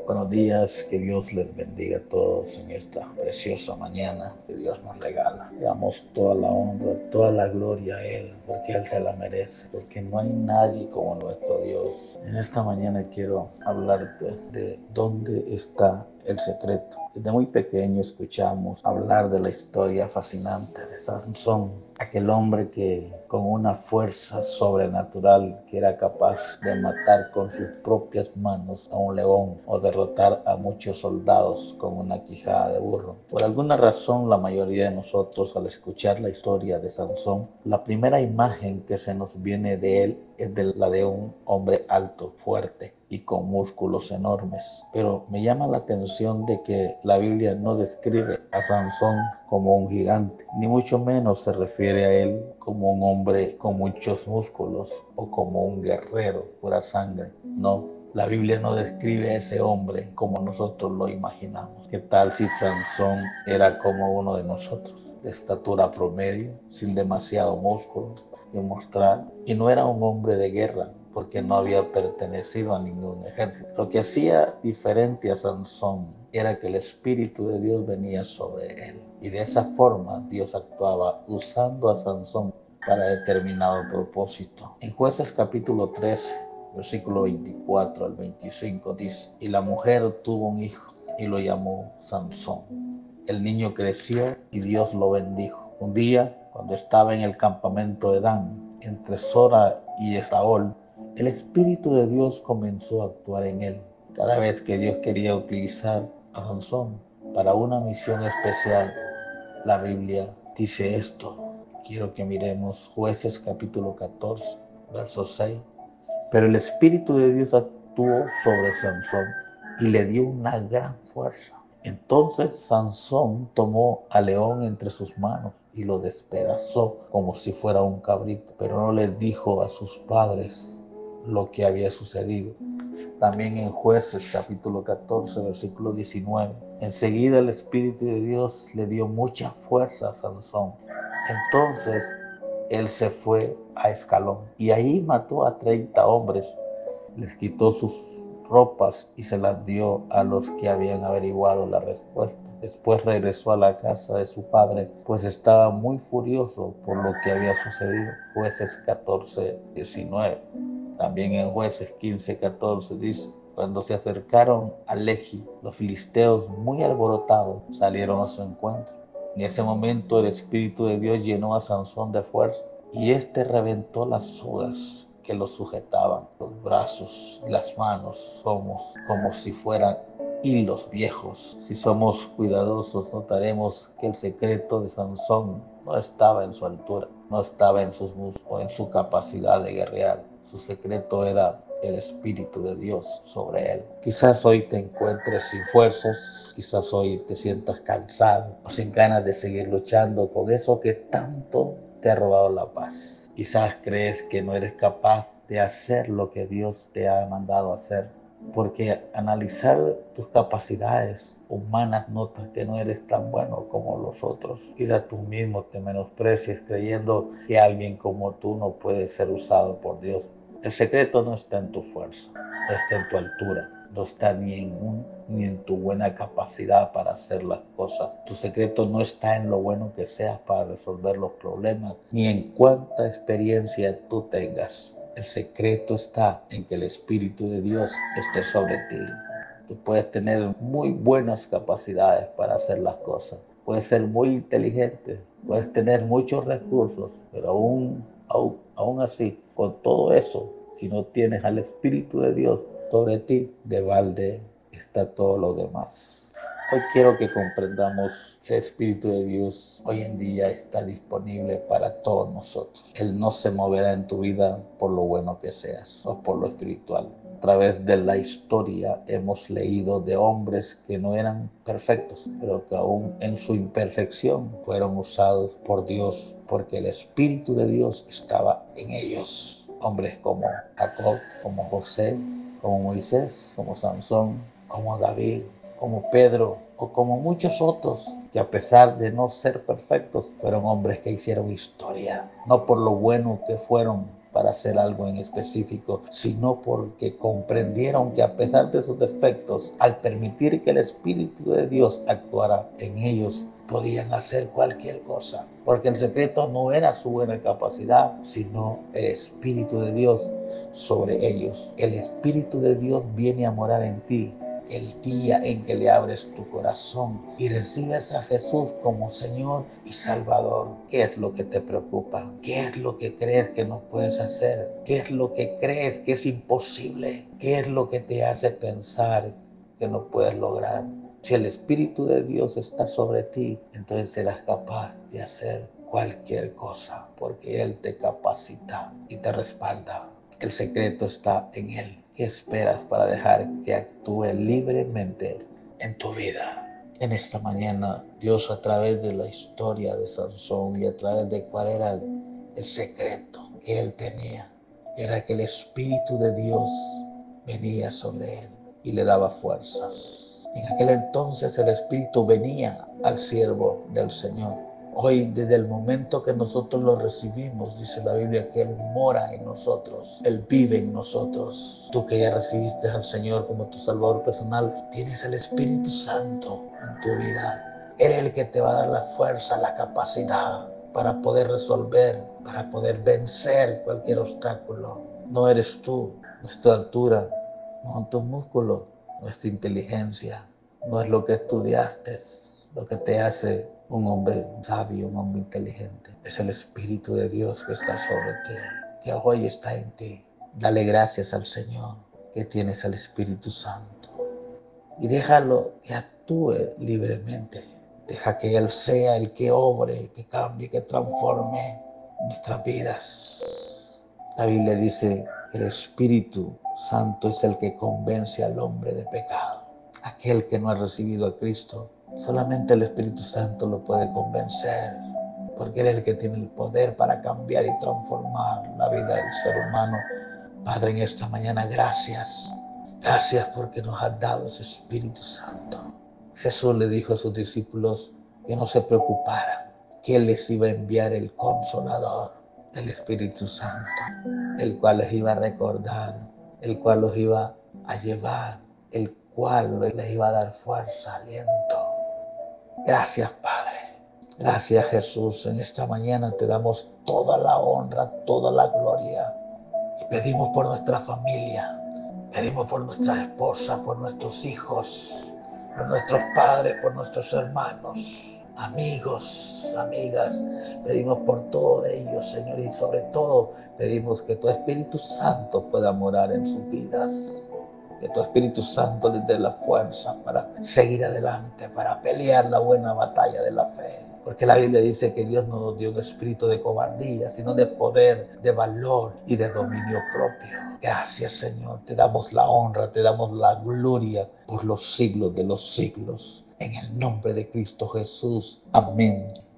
Buenos días, que Dios les bendiga a todos en esta preciosa mañana que Dios nos regala. Le damos toda la honra, toda la gloria a Él, porque Él se la merece, porque no hay nadie como nuestro Dios. En esta mañana quiero hablarte de dónde está el secreto. Desde muy pequeño escuchamos hablar de la historia fascinante de Sansón, aquel hombre que con una fuerza sobrenatural que era capaz de matar con sus propias manos a un león o derrotar a muchos soldados con una quijada de burro. Por alguna razón, la mayoría de nosotros, al escuchar la historia de Sansón, la primera imagen que se nos viene de él es la de un hombre alto, fuerte y con músculos enormes. Pero me llama la atención de que la Biblia no describe a Sansón como un gigante, ni mucho menos se refiere a él como un hombre con muchos músculos o como un guerrero pura sangre. No, la Biblia no describe a ese hombre como nosotros lo imaginamos. ¿Qué tal si Sansón era como uno de nosotros, de estatura promedio, sin demasiado músculo que mostrar? Y no era un hombre de guerra, porque no había pertenecido a ningún ejército. Lo que hacía diferente a Sansón era que el Espíritu de Dios venía sobre él. Y de esa forma Dios actuaba usando a Sansón para determinado propósito. En Jueces capítulo 13, versículo 24 al 25 dice: y la mujer tuvo un hijo y lo llamó Sansón. El niño creció y Dios lo bendijo. Un día, cuando estaba en el campamento de Dan, entre Sora y Esaol, el Espíritu de Dios comenzó a actuar en él. Cada vez que Dios quería utilizar a Sansón para una misión especial, la Biblia dice esto. Quiero que miremos Jueces capítulo 14, verso 6. Pero el Espíritu de Dios actuó sobre Sansón y le dio una gran fuerza. Entonces Sansón tomó al león entre sus manos y lo despedazó como si fuera un cabrito, pero no le dijo a sus padres lo que había sucedido. También en Jueces capítulo 14, versículo 19. Enseguida el Espíritu de Dios le dio mucha fuerza a Sansón. Entonces él se fue a Escalón y ahí mató a 30 hombres, les quitó sus ropas y se las dio a los que habían averiguado la respuesta. Después regresó a la casa de su padre, pues estaba muy furioso por lo que había sucedido. Jueces 14, 19. También en Jueces 15, 14 dice: cuando se acercaron a Lehi, los filisteos muy alborotados salieron a su encuentro. En ese momento el Espíritu de Dios llenó a Sansón de fuerza y éste reventó las sogas que lo sujetaban. Los brazos y las manos somos como si fueran hilos viejos. Si somos cuidadosos, notaremos que el secreto de Sansón no estaba en su altura, no estaba en sus músculos o en su capacidad de guerrear. Su secreto era el Espíritu de Dios sobre él. Quizás hoy te encuentres sin fuerzas, quizás hoy te sientas cansado o sin ganas de seguir luchando con eso que tanto te ha robado la paz. Quizás crees que no eres capaz de hacer lo que Dios te ha mandado hacer, porque analizar tus capacidades humanas notas que no eres tan bueno como los otros. Quizás tú mismo te menosprecies creyendo que alguien como tú no puede ser usado por Dios. El secreto no está en tu fuerza, no está en tu altura, no está ni en tu buena capacidad para hacer las cosas. Tu secreto no está en lo bueno que seas para resolver los problemas, ni en cuánta experiencia tú tengas. El secreto está en que el Espíritu de Dios esté sobre ti. Tú puedes tener muy buenas capacidades para hacer las cosas. Puedes ser muy inteligente, puedes tener muchos recursos, pero aún así, con todo eso, si no tienes al Espíritu de Dios sobre ti, de balde está todo lo demás. Hoy quiero que comprendamos que el Espíritu de Dios hoy en día está disponible para todos nosotros. Él no se moverá en tu vida por lo bueno que seas o por lo espiritual. A través de la historia hemos leído de hombres que no eran perfectos, pero que aún en su imperfección fueron usados por Dios, porque el Espíritu de Dios estaba en ellos. Hombres como Jacob, como José, como Moisés, como Sansón, como David, como Pedro o como muchos otros que, a pesar de no ser perfectos, fueron hombres que hicieron historia, no por lo bueno que fueron, para hacer algo en específico, sino porque comprendieron que a pesar de sus defectos, al permitir que el Espíritu de Dios actuara en ellos, podían hacer cualquier cosa, porque el secreto no era su buena capacidad, sino el Espíritu de Dios sobre ellos. El Espíritu de Dios viene a morar en ti el día en que le abres tu corazón y recibes a Jesús como Señor y Salvador. ¿Qué es lo que te preocupa? ¿Qué es lo que crees que no puedes hacer? ¿Qué es lo que crees que es imposible? ¿Qué es lo que te hace pensar que no puedes lograr? Si el Espíritu de Dios está sobre ti, entonces serás capaz de hacer cualquier cosa, porque Él te capacita y te respalda. El secreto está en Él. ¿Qué esperas para dejar que actúe libremente en tu vida? En esta mañana, Dios, a través de la historia de Sansón y a través de cuál era el secreto que él tenía, era que el Espíritu de Dios venía sobre él y le daba fuerzas. En aquel entonces el Espíritu venía al siervo del Señor. Hoy, desde el momento que nosotros lo recibimos, dice la Biblia que Él mora en nosotros, Él vive en nosotros. Tú que ya recibiste al Señor como tu Salvador personal, tienes el Espíritu Santo en tu vida. Él es el que te va a dar la fuerza, la capacidad para poder resolver, para poder vencer cualquier obstáculo. No eres tú, no es tu altura, no son tus músculos, no es tu inteligencia, no es lo que estudiaste, lo que te hace un hombre sabio, un hombre inteligente. Es el Espíritu de Dios que está sobre ti, que hoy está en ti. Dale gracias al Señor que tienes al Espíritu Santo y déjalo que actúe libremente. Deja que Él sea el que obre, que cambie, que transforme nuestras vidas. La Biblia dice que el Espíritu Santo es el que convence al hombre de pecado. Aquel que no ha recibido a Cristo, solamente el Espíritu Santo lo puede convencer, porque Él es el que tiene el poder para cambiar y transformar la vida del ser humano. Padre, en esta mañana, gracias. Gracias porque nos has dado ese Espíritu Santo. Jesús le dijo a sus discípulos que no se preocuparan, que Él les iba a enviar el Consolador, el Espíritu Santo, el cual les iba a recordar, el cual los iba a llevar, el cual les iba a dar fuerza, aliento. Gracias, Padre. Gracias, Jesús. En esta mañana te damos toda la honra, toda la gloria. Y pedimos por nuestra familia, pedimos por nuestra esposa, por nuestros hijos, por nuestros padres, por nuestros hermanos, amigos, amigas. Pedimos por todos ellos, Señor, y sobre todo pedimos que tu Espíritu Santo pueda morar en sus vidas. Que tu Espíritu Santo les dé la fuerza para seguir adelante, para pelear la buena batalla de la fe. Porque la Biblia dice que Dios no nos dio un espíritu de cobardía, sino de poder, de valor y de dominio propio. Gracias, Señor. Te damos la honra, te damos la gloria por los siglos de los siglos. En el nombre de Cristo Jesús. Amén.